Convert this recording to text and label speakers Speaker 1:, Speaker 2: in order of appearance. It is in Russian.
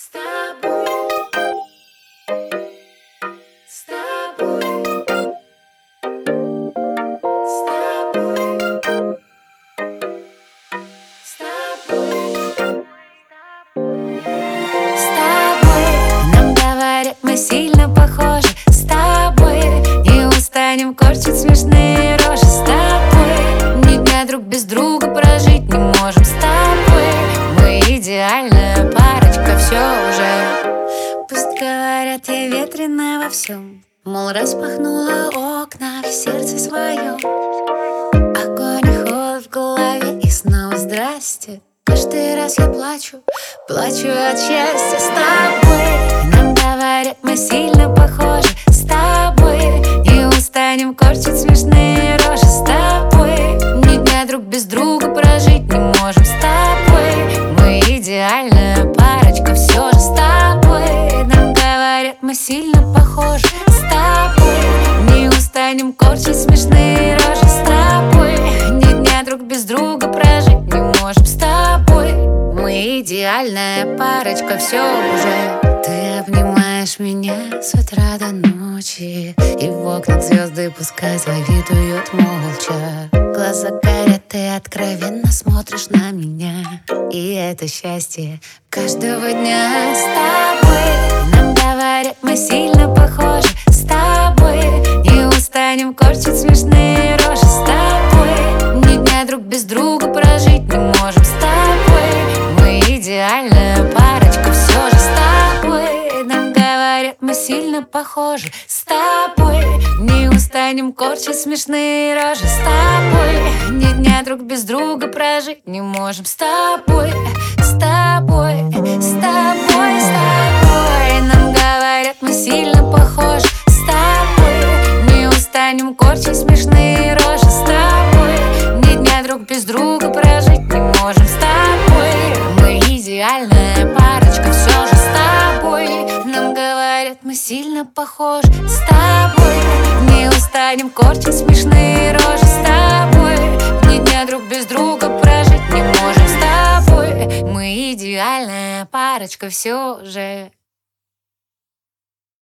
Speaker 1: С тобой, с тобой, с тобой, с тобой, с тобой. Нам говорят, мы сильно похожи. С тобой не устанем корчить смешные рожи. С тобой ни дня друг без друга прожить не можем. С тобой мы идеальная парочка, все уже. Пусть говорят, я ветреная во всем, мол, распахнула окна в сердце своем. Огонь и холод в голове, и снова здрасте. Каждый раз я плачу от счастья. С тобой нам говорят, мы сильно похожи. С тобой не устанем корчить смешные рожи. С тобой ни дня друг без друга прожить не можем. С тобой мы идеальная парочка, все же. С тобой нам говорят, мы сильно похожи. С тобой не устанем корчить смешные рожи. С тобой ни дня друг без друга прожить не можем. С тобой мы идеальная парочка, все уже. Ты обнимаешь меня с утра до ночи, и в окнах звезды пускай завидуют молча. Глаза горят, ты откровенно смотришь на меня, и это счастье каждого дня. С тобой нам говорят, мы сильно похожи. С тобой не устанем корчить смешные рожи. С тобой ни дня друг без друга прожить не можем. С тобой мы идеальная парочка, все же. С тобой нам говорят, мы сильно похожи. С тобой не устанем корчить смешные рожи. С тобой ни дня друг без друга прожить не можем. С тобой, с тобой, с тобой, с тобой нам говорят, мы сильно похожи. С тобой не устанем корчить смешные рожи. С тобой ни дня друг без друга прожить не можем. С тобой мы идеальная парочка, все же. С тобой нам говорят, мы сильно похожи. С тобой не устанем корчить смешные рожи. С тобой ни дня друг без друга прожить не можем. С тобой мы идеальная парочка, все же.